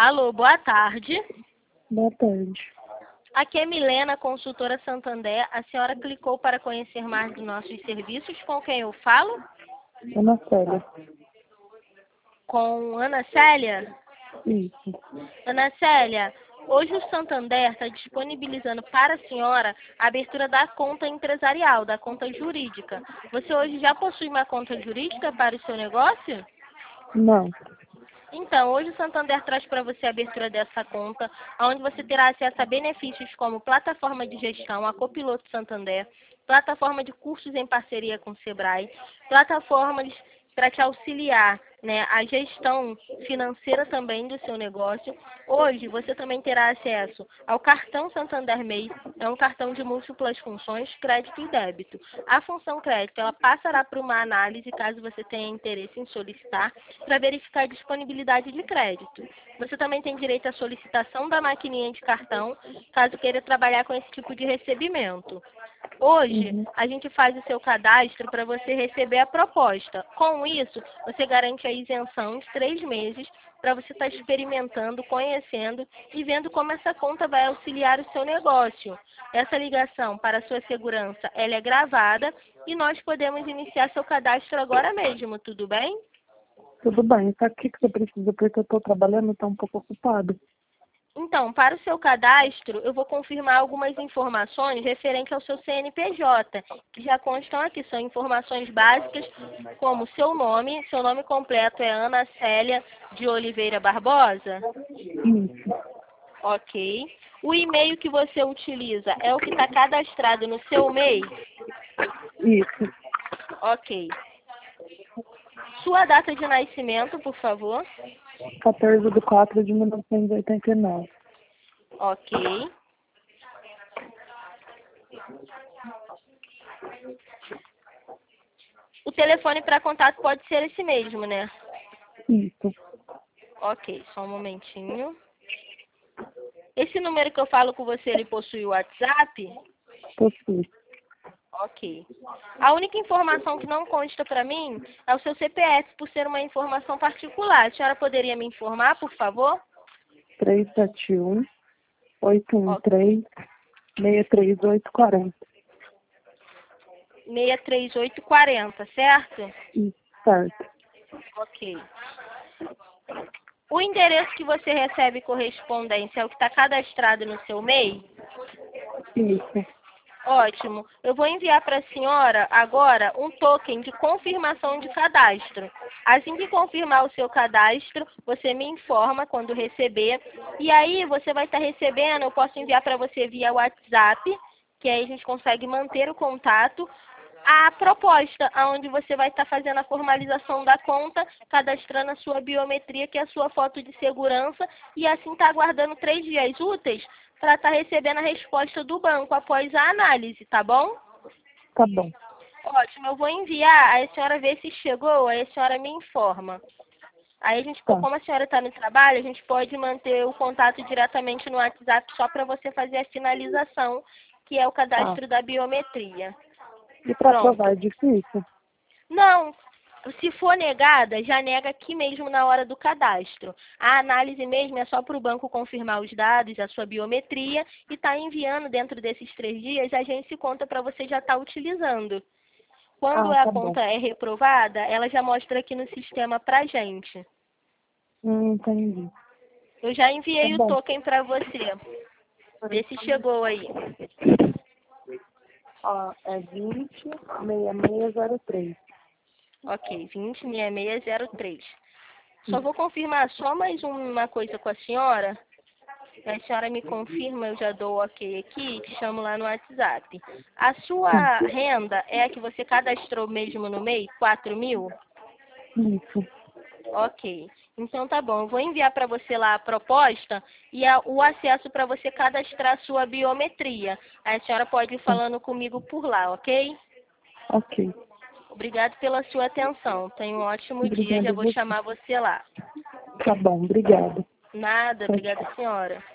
Alô, boa tarde. Boa tarde. Aqui é Milena, consultora Santander. A senhora clicou para conhecer mais dos nossos serviços. Com quem eu falo? Ana Célia. Com Ana Célia? Isso. Ana Célia, hoje o Santander está disponibilizando para a senhora a abertura da conta empresarial, da conta jurídica. Você hoje já possui uma conta jurídica para o seu negócio? Não. Então, hoje o Santander traz para você a abertura dessa conta, onde você terá acesso a benefícios como plataforma de gestão, a Copiloto Santander, plataforma de cursos em parceria com o Sebrae, plataformas para te auxiliar, né, a gestão financeira também do seu negócio. Hoje você também terá acesso ao cartão Santander MEI, é um cartão de múltiplas funções, crédito e débito. A função crédito, ela passará por uma análise, caso você tenha interesse em solicitar, para verificar a disponibilidade de crédito. Você também tem direito à solicitação da maquininha de cartão, caso queira trabalhar com esse tipo de recebimento. Hoje, a gente faz o seu cadastro para você receber a proposta. Com isso, você garante a isenção de 3 meses para você estar experimentando, conhecendo e vendo como essa conta vai auxiliar o seu negócio. Essa ligação, para a sua segurança, ela é gravada e nós podemos iniciar seu cadastro agora mesmo, tudo bem? Tudo bem. Tá aqui que você precisa, porque eu estou trabalhando e estou um pouco ocupado. Então, para o seu cadastro, eu vou confirmar algumas informações referentes ao seu CNPJ, que já constam aqui. São informações básicas, como seu nome completo é Ana Célia de Oliveira Barbosa? Isso. Ok. O e-mail que você utiliza é o que está cadastrado no seu MEI? Isso. Ok. Sua data de nascimento, por favor? 14/4/1989. Ok. O telefone para contato pode ser esse mesmo, né? Isso. Ok, só um momentinho. Esse número que eu falo com você, ele possui o WhatsApp? Possui. Ok. A única informação que não consta para mim é o seu CPF, por ser uma informação particular. A senhora poderia me informar, por favor? 371-813-63840. 63840, certo? Isso. Certo. Ok. O endereço que você recebe correspondência é o que está cadastrado no seu MEI? Isso. Ótimo. Eu vou enviar para a senhora agora um token de confirmação de cadastro. Assim que confirmar o seu cadastro, você me informa quando receber. E aí você vai estar recebendo, eu posso enviar para você via WhatsApp, que aí a gente consegue manter o contato, a proposta, onde você vai estar fazendo a formalização da conta, cadastrando a sua biometria, que é a sua foto de segurança, e assim está aguardando 3 dias úteis para estar recebendo a resposta do banco após a análise, tá bom? Tá bom. Ótimo, eu vou enviar, aí a senhora vê se chegou, aí a senhora me informa. Aí a gente, Tá. como a senhora está no trabalho, a gente pode manter o contato diretamente no WhatsApp só para você fazer a finalização, que é o cadastro da biometria. E para Pronto. provar é difícil? Não, se for negada, já nega aqui mesmo na hora do cadastro. A análise mesmo é só para o banco confirmar os dados, a sua biometria, e está enviando dentro desses 3 dias, a gente conta para você já estar utilizando. Quando a Tá bom. conta é reprovada, ela já mostra aqui no sistema para gente. Entendi. Eu já enviei Tá o bom. token para você. Vê se chegou aí. Ó, é 20-6603. Ok, 206603. Só vou confirmar só mais uma coisa com a senhora. A senhora me confirma, eu já dou ok aqui, te chamo lá no WhatsApp. A sua renda é a que você cadastrou mesmo no MEI? 4.000? Isso. Ok. Então tá bom, eu vou enviar para você lá a proposta e o acesso para você cadastrar a sua biometria. Aí a senhora pode ir falando comigo por lá, ok? Ok. Obrigado pela sua atenção. Tenha um ótimo dia, Obrigada já a vou você. chamar você lá. Tá bom, obrigada. Nada, obrigada senhora.